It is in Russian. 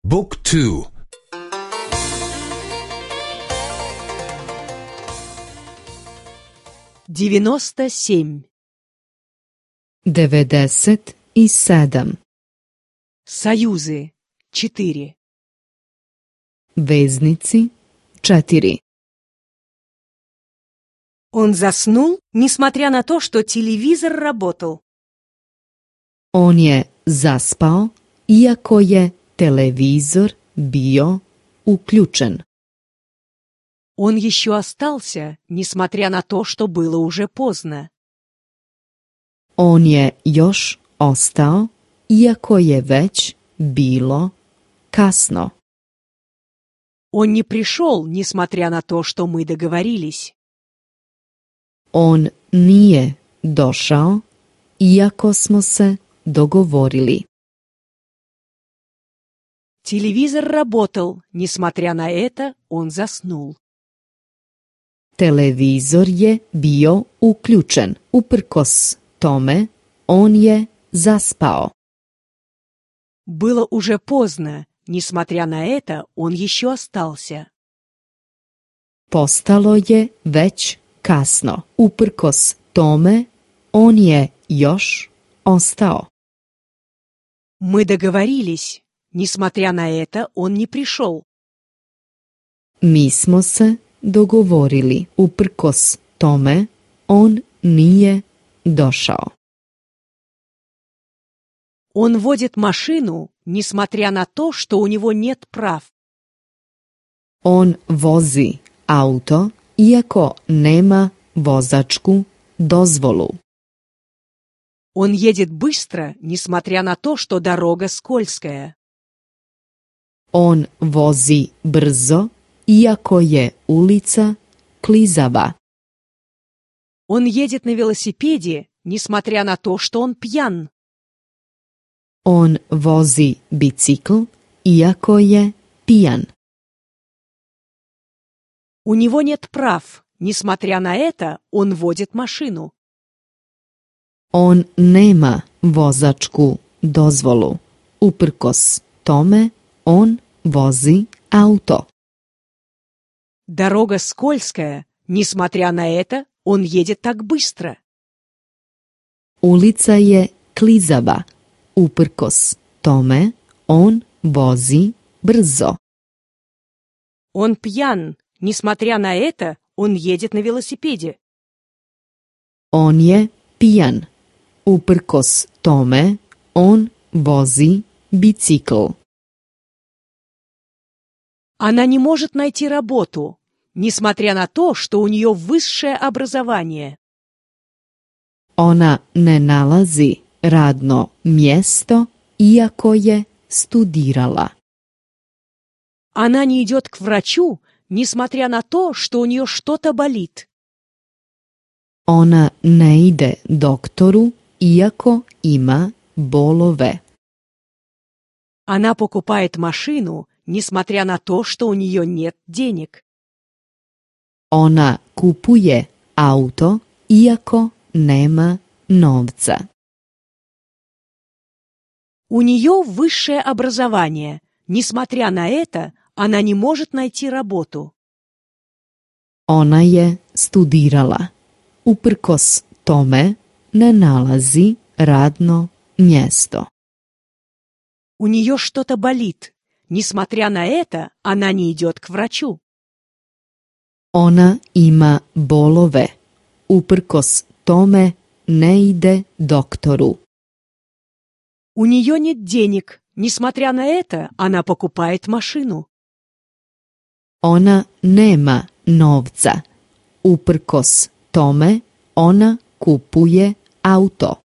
Book 2. 97. 97. Союзы 4. Veznici 4. Он заснул, несмотря на то, что телевизор работал. On je zaspao, iako je televizor bio uključen. Он еще остался, несмотря на то, что было уже поздно. On je još ostao, iako je već bilo kasno. Он не пришел, несмотря на то, что мы договорились. On nije došao, iako smo se dogovorili. Телевизор работал, несмотря на это, он заснул. Televizor je bio uključen. Uprkos tome, on je zaspao. Было уже поздно, несмотря на это, он еще остался. Postalo je već kasno. Uprkos tome, on je još ostao. Мы договорились, несмотря на это, он не пришел. Mi smo se dogovorili. Uprkos tome, on nije došao. Он водит машину, несмотря на то, что у него нет прав. On vozi auto, iako nema vozačku dozvolu. Он едет быстро, несмотря на то, что дорога скользкая. On vozi brzo, iako je ulica klizava. Он едет на велосипеде, несмотря на то, что он пьян. On vozi bicikl, iako je pijan. У него нет прав, несмотря на это, он водит машину. On nema vozačku dozvolu. Uprkos tome, on vozi auto. Дорога скользкая, несмотря на это, он едет так быстро. Ulica je klizava. Uprkos tome, on vozi brzo. Он пьян, несмотря на это, он едет на велосипеде. On je pijan. Uprkos tome, on vozi bicikl. Она не может найти работу, несмотря на то, что у нее высшее образование. Ona ne nalazi radno mjesto, iako je studirala. Она не идет к врачу, несмотря на то, что у нее что-то болит. Ona ne ide doktoru, iako ima bolove. Она покупает машину, несмотря на то, что у нее нет денег. Ona kupuje auto, iako nema novca. У нее высшее образование. Несмотря на это, она не может найти работу. Ona je studirala. Uprkos tome, ne nalazi radno mjesto. У нее что-то болит. Несмотря на это, она не идет к врачу. Ona ima bolove. Uprkos tome, ne ide doktoru. У нее нет денег. Несмотря на это, она покупает машину. Ona nema novca. Uprkos tome, ona kupuje auto.